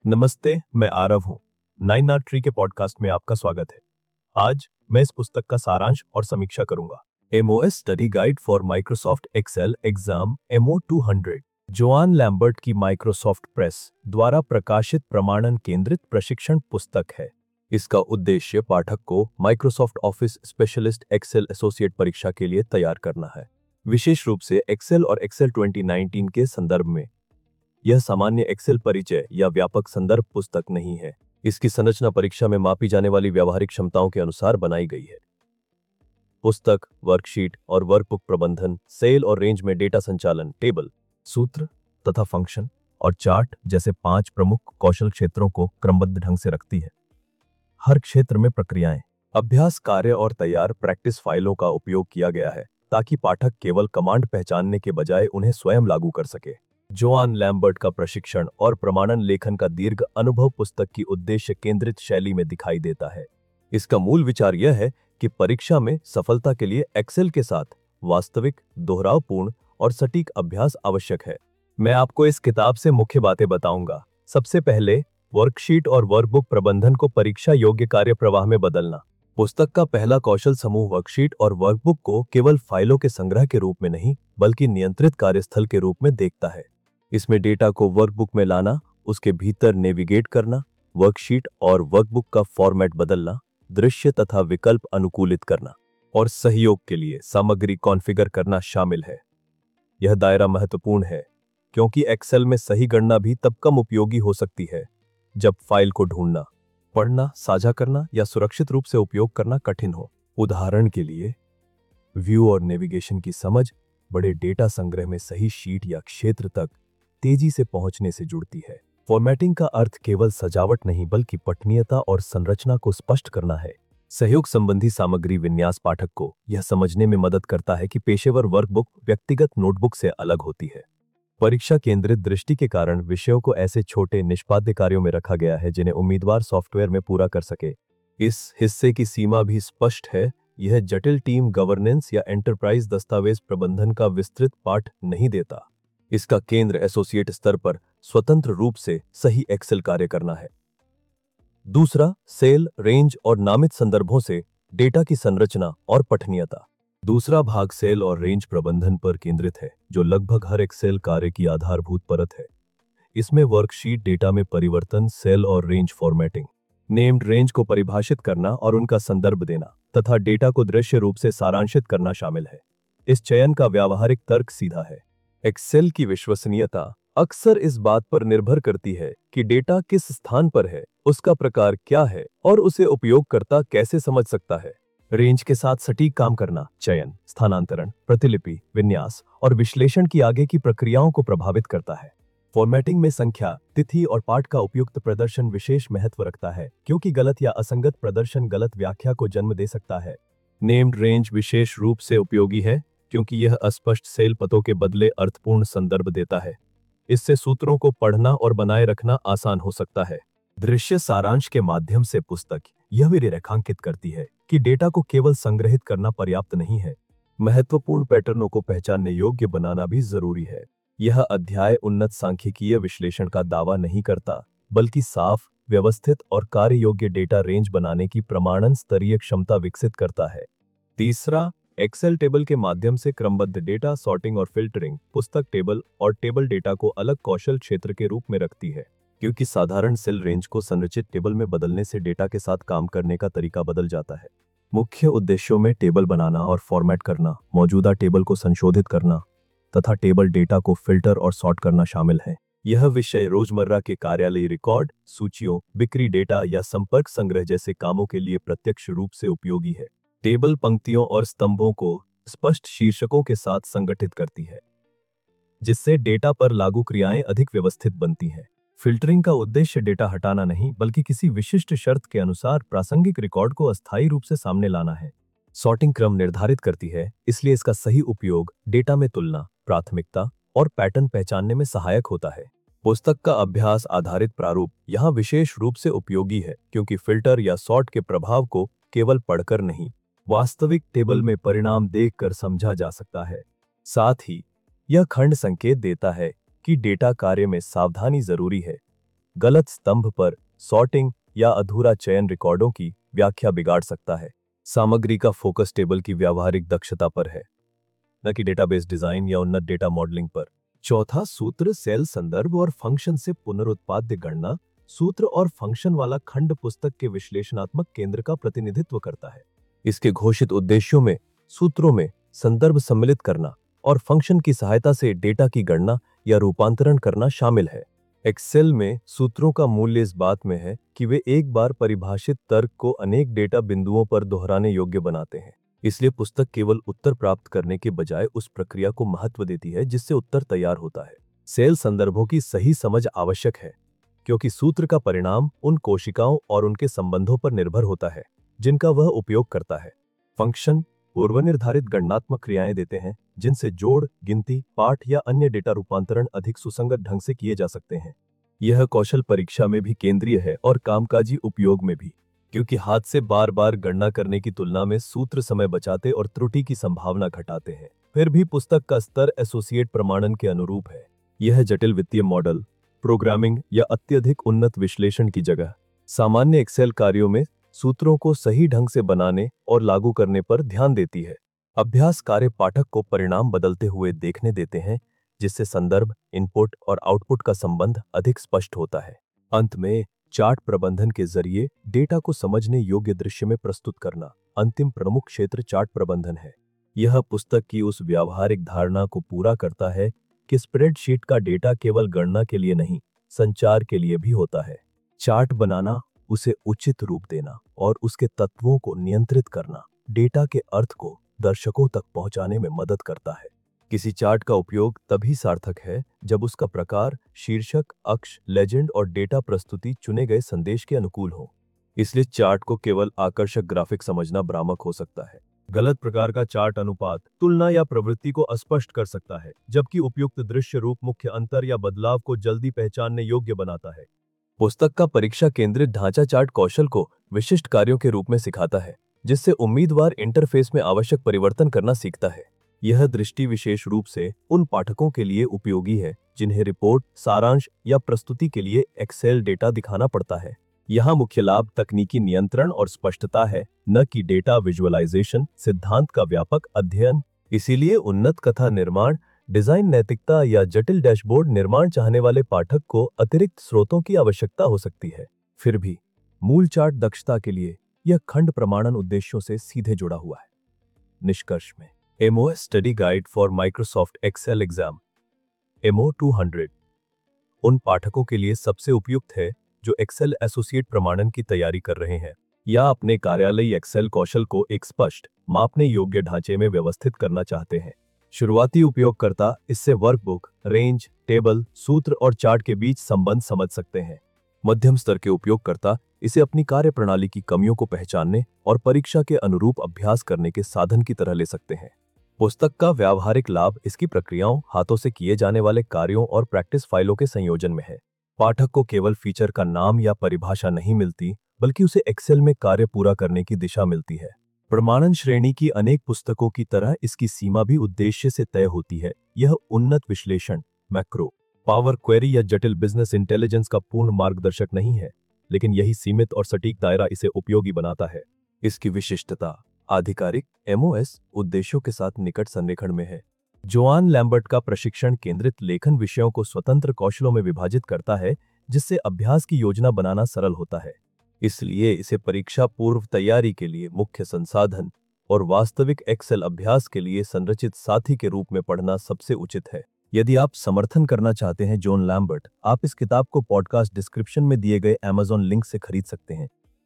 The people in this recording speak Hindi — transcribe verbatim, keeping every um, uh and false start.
नमस्ते, मैं आरव हूँ। नाइन आर ट्री के पॉडकास्ट में आपका स्वागत है। आज मैं इस पुस्तक का सारांश और समीक्षा करूंगा। MOS study guide for Microsoft Excel exam MO two hundred Joan Lambert की माइक्रोसॉफ्ट प्रेस द्वारा प्रकाशित प्रमाणन केंद्रित प्रशिक्षण पुस्तक है। इसका उद्देश्य पाठक को Microsoft Office Specialist Excel Associate परीक्षा के लिए तैयार करना है, विशेष रूप से एक्सेल और एक्सेल ट्वेंटी नाइनटीन के संदर्भ में। यह सामान्य एक्सेल परिचय या व्यापक संदर्भ पुस्तक नहीं है। इसकी संरचना परीक्षा में मापी जाने वाली व्यावहारिक क्षमताओं के अनुसार बनाई गई है। पुस्तक वर्कशीट और वर्कबुक प्रबंधन, सेल और रेंज में डेटा संचालन, टेबल, सूत्र तथा फंक्शन और चार्ट जैसे पांच प्रमुख कौशल क्षेत्रों को क्रमबद्ध ढंग से रखती है। हर क्षेत्र में प्रक्रियाएं, अभ्यास कार्य और तैयार प्रैक्टिस फाइलों का उपयोग किया गया है ताकि पाठक केवल कमांड पहचानने के बजाय उन्हें स्वयं लागू कर सके। जोआन लैम्बर्ट का प्रशिक्षण और प्रमाणन लेखन का दीर्घ अनुभव पुस्तक की उद्देश्य केंद्रित शैली में दिखाई देता है। इसका मूल विचार यह है कि परीक्षा में सफलता के लिए एक्सेल के साथ वास्तविक, दोहरावपूर्ण और सटीक अभ्यास आवश्यक है। मैं आपको इस किताब से मुख्य बातें बताऊंगा। सबसे पहले, वर्कशीट और वर्कबुक प्रबंधन को परीक्षा योग्य कार्य प्रवाह में बदलना। पुस्तक का पहला कौशल समूह वर्कशीट और वर्कबुक को केवल फाइलों के संग्रह के रूप में नहीं, बल्कि नियंत्रित कार्यस्थल के रूप में देखता है। इसमें डेटा को वर्कबुक में लाना, उसके भीतर नेविगेट करना, वर्कशीट और वर्कबुक का फॉर्मेट बदलना, दृश्य तथा विकल्प अनुकूलित करना और सहयोग के लिए सामग्री कॉन्फ़िगर करना शामिल है। यह दायरा महत्वपूर्ण है क्योंकि एक्सेल में सही गणना भी तब कम उपयोगी हो सकती है जब फाइल को ढूंढना, पढ़ना, साझा करना या सुरक्षित रूप से उपयोग करना कठिन हो। उदाहरण के लिए, व्यू और नेविगेशन की समझ बड़े डेटा संग्रह में सही शीट या क्षेत्र तक तेजी से पहुंचने से जुड़ती है। फॉर्मेटिंग का अर्थ केवल सजावट नहीं बल्कि पठनीयता और संरचना को स्पष्ट करना है। सहयोग संबंधी सामग्री विन्यास पाठक को यह समझने में मदद करता है कि पेशेवर वर्कबुक व्यक्तिगत नोटबुक से अलग होती है। परीक्षा केंद्रित दृष्टि के कारण विषयों को ऐसे छोटे निष्पाद्य कार्यों में रखा गया है जिन्हें उम्मीदवार सॉफ्टवेयर में पूरा कर सके। इस हिस्से की सीमा भी स्पष्ट है। यह जटिल टीम गवर्नेंस या एंटरप्राइज दस्तावेज प्रबंधन का विस्तृत पाठ नहीं देता। इसका केंद्र एसोसिएट स्तर पर स्वतंत्र रूप से सही एक्सेल कार्य करना है। दूसरा, सेल, रेंज और नामित संदर्भों से डेटा की संरचना और पठनीयता। दूसरा भाग सेल और रेंज प्रबंधन पर केंद्रित है, जो लगभग हर एक्सेल कार्य की आधारभूत परत है। इसमें वर्कशीट डेटा में परिवर्तन, सेल और रेंज फॉर्मेटिंग, नेम्ड रेंज को परिभाषित करना और उनका संदर्भ देना तथा डेटा को दृश्य रूप से सारांशित करना शामिल है। इस चयन का व्यावहारिक तर्क सीधा है। एक्सेल की विश्वसनीयता अक्सर इस बात पर निर्भर करती है कि डेटा किस स्थान पर है, उसका प्रकार क्या है और उसे उपयोगकर्ता कैसे समझ सकता है। रेंज के साथ सटीक काम करना चयन, स्थानांतरण, प्रतिलिपि, विन्यास और विश्लेषण की आगे की प्रक्रियाओं को प्रभावित करता है। फॉर्मेटिंग में संख्या, तिथि और पाठ का उपयुक्त प्रदर्शन विशेष महत्व रखता है क्योंकि गलत या असंगत प्रदर्शन गलत व्याख्या को जन्म दे सकता है। नेम्ड रेंज विशेष रूप से उपयोगी है क्योंकि यह अस्पष्ट सेल पतों के बदले अर्थपूर्ण संदर्भ देता है। इससे सूत्रों को पढ़ना और बनाए रखना आसान हो सकता है। दृश्य सारांश के माध्यम से पुस्तक यह भी रेखांकित करती है कि डेटा को केवल संग्रहित करना पर्याप्त नहीं है, महत्वपूर्ण पैटर्नों को पहचानने योग्य बनाना भी जरूरी है। यह अध्याय उन्नत सांख्यिकीय विश्लेषण का दावा नहीं करता, बल्कि साफ, व्यवस्थित और कार्य योग्य डेटा रेंज बनाने की प्रमाणन स्तरीय क्षमता विकसित करता है। तीसरा, एक्सेल टेबल के माध्यम से क्रमबद्ध डेटा सॉर्टिंग और फिल्टरिंग। पुस्तक टेबल और टेबल डेटा को अलग कौशल क्षेत्र के रूप में रखती है क्योंकि साधारण सेल रेंज को संरचित टेबल में बदलने से डेटा के साथ काम करने का तरीका बदल जाता है। मुख्य उद्देश्यों में टेबल बनाना और फॉर्मेट करना, मौजूदा टेबल को संशोधित करना तथा टेबल डेटा को फिल्टर और सॉर्ट करना शामिल है। यह विषय रोजमर्रा के कार्यालयी रिकॉर्ड, सूचियों, बिक्री डेटा या संपर्क संग्रह जैसे कामों के लिए प्रत्यक्ष रूप से उपयोगी है। टेबल पंक्तियों और स्तंभों को स्पष्ट शीर्षकों के साथ संगठित करती है, जिससे डेटा पर लागू क्रियाएं अधिक व्यवस्थित बनती हैं। फिल्टरिंग का उद्देश्य डेटा हटाना नहीं, बल्कि किसी विशिष्ट शर्त के अनुसार प्रासंगिक रिकॉर्ड को अस्थायी रूप से सामने लाना है। सॉर्टिंग क्रम निर्धारित करती है, इसलिए इसका सही उपयोग डेटा में तुलना, प्राथमिकता और पैटर्न पहचानने में सहायक होता है। पुस्तक का अभ्यास आधारित प्रारूप यहाँ विशेष रूप से उपयोगी है क्योंकि फिल्टर या सॉर्ट के प्रभाव को केवल पढ़कर नहीं, वास्तविक टेबल में परिणाम देखकर समझा जा सकता है। साथ ही यह खंड संकेत देता है कि डेटा कार्य में सावधानी जरूरी है। गलत स्तंभ पर सॉर्टिंग या अधूरा चयन रिकॉर्डों की व्याख्या बिगाड़ सकता है। सामग्री का फोकस टेबल की व्यावहारिक दक्षता पर है, न कि डेटाबेस डिजाइन या उन्नत डेटा मॉडलिंग पर। चौथा सूत्र सेल संदर्भ और फंक्शन से पुनरुत्पाद्य गणना। सूत्र और फंक्शन वाला खंड पुस्तक के विश्लेषणात्मक केंद्र का प्रतिनिधित्व करता है। इसके घोषित उद्देश्यों में सूत्रों में संदर्भ सम्मिलित करना और फंक्शन की सहायता से डेटा की गणना या रूपांतरण करना शामिल है। एक्सेल में सूत्रों का मूल्य इस बात में है कि वे एक बार परिभाषित तर्क को अनेक डेटा बिंदुओं पर दोहराने योग्य बनाते हैं। इसलिए पुस्तक केवल उत्तर प्राप्त करने के बजाय उस प्रक्रिया को महत्व देती है जिससे उत्तर तैयार होता है। सेल संदर्भों की सही समझ आवश्यक है, क्योंकि सूत्र का परिणाम उन कोशिकाओं और उनके संबंधों पर निर्भर होता है जिनका वह उपयोग करता है। फंक्शन पूर्वनिर्धारित गणनात्मक क्रियाएं देते हैं जिनसे जोड़, गिनती, पाठ या अन्य डेटा रूपांतरण अधिक सुसंगत ढंग से किए जा सकते हैं। यह कौशल परीक्षा में भी केंद्रीय है और कामकाजी उपयोग में भी, क्योंकि हाथ से बार बार गणना करने की तुलना में सूत्र समय बचाते और त्रुटि की संभावना घटाते हैं। फिर भी पुस्तक का स्तर एसोसिएट प्रमाणन के अनुरूप है। यह जटिल वित्तीय मॉडल, प्रोग्रामिंग या अत्यधिक उन्नत विश्लेषण की जगह सामान्य एक्सेल कार्यों में सूत्रों को सही ढंग से बनाने और लागू करने पर ध्यान देती है। अभ्यास कार्य पाठक को परिणाम बदलते हुए देखने देते हैं, जिससे संदर्भ, इनपुट और आउटपुट का संबंध अधिक स्पष्ट होता है। अंत में चार्ट प्रबंधन के जरिए डेटा को समझने योग्य दृश्य में प्रस्तुत करना अंतिम प्रमुख क्षेत्र चार्ट प्रबंधन है। यह पुस्तक की उस व्यावहारिक धारणा को पूरा करता है कि स्प्रेडशीट का डेटा केवल गणना के लिए नहीं, संचार के लिए भी होता है। चार्ट बनाना, उसे उचित रूप देना और उसके तत्वों को नियंत्रित करना डेटा के अर्थ को दर्शकों तक पहुंचाने में मदद करता है। किसी चार्ट का उपयोग तभी सार्थक है जब उसका प्रकार, शीर्षक, अक्ष, लेजेंड और डेटा प्रस्तुति चुने गए संदेश के अनुकूल हो। इसलिए चार्ट को केवल आकर्षक ग्राफिक समझना भ्रामक हो सकता है। गलत प्रकार का चार्ट अनुपात, तुलना या प्रवृत्ति को अस्पष्ट कर सकता है, जबकि उपयुक्त दृश्य रूप मुख्य अंतर या बदलाव को जल्दी पहचानने योग्य बनाता है। पुस्तक का परीक्षा केंद्रित ढांचा चार्ट कौशल को विशिष्ट कार्यों के रूप में सिखाता है, जिससे उम्मीदवार इंटरफेस में आवश्यक परिवर्तन करना सीखता है। यह दृष्टि विशेष रूप से उन पाठकों के लिए उपयोगी है जिन्हें रिपोर्ट, सारांश या प्रस्तुति के लिए एक्सेल डेटा दिखाना पड़ता है। यहाँ मुख्य लाभ तकनीकी नियंत्रण और स्पष्टता है, न कि डेटा विजुअलाइजेशन, सिद्धांत का व्यापक अध्ययन। इसीलिए उन्नत कथा निर्माण, डिजाइन नैतिकता या जटिल डैशबोर्ड निर्माण चाहने वाले पाठक को अतिरिक्त स्रोतों की आवश्यकता हो सकती है। फिर भी मूल चार्ट दक्षता के लिए यह खंड प्रमाणन उद्देश्यों से सीधे जुड़ा हुआ है। निष्कर्ष में MOS study guide for Microsoft Excel exam MO two hundred उन पाठकों के लिए सबसे उपयुक्त है जो एक्सेल एसोसिएट प्रमाणन की तैयारी कर रहे हैं या अपने कार्यालयी एक्सेल कौशल को एक स्पष्ट, मापने योग्य ढांचे में व्यवस्थित करना चाहते हैं। शुरुआती उपयोगकर्ता इससे वर्कबुक, रेंज, टेबल, सूत्र और चार्ट के बीच संबंध समझ सकते हैं। मध्यम स्तर के उपयोगकर्ता इसे अपनी कार्यप्रणाली की कमियों को पहचानने और परीक्षा के अनुरूप अभ्यास करने के साधन की तरह ले सकते हैं। पुस्तक का व्यावहारिक लाभ इसकी प्रक्रियाओं, हाथों से किए जाने वाले कार्यों और प्रैक्टिस फाइलों के संयोजन में है। पाठक को केवल फीचर का नाम या परिभाषा नहीं मिलती, बल्कि उसे एक्सेल में कार्य पूरा करने की दिशा मिलती है। प्रमाणन श्रेणी की अनेक पुस्तकों की तरह इसकी सीमा भी उद्देश्य से तय होती है। यह उन्नत विश्लेषण, मैक्रो, पावर क्वेरी या जटिल बिजनेस इंटेलिजेंस का पूर्ण मार्गदर्शक नहीं है, लेकिन यही सीमित और सटीक दायरा इसे उपयोगी बनाता है। इसकी विशिष्टता आधिकारिक एमओएस उद्देश्यों के साथ निकट संरेखण में है। जोआन लैम्बर्ट का प्रशिक्षण केंद्रित लेखन विषयों को स्वतंत्र कौशलों में विभाजित करता है, जिससे अभ्यास की योजना बनाना सरल होता है। इसलिए इसे परीक्षा पूर्व तैयारी के लिए मुख्य संसाधन और वास्तविक एक्सेल अभ्यास के लिए संरचित साथी के रूप में पढ़ना सबसे उचित है। यदि आप समर्थन करना चाहते हैं जॉन लैम्बर्ट, आप इस किताब को पॉडकास्ट डिस्क्रिप्शन में दिए गए अमेज़न लिंक से खरीद सकते हैं।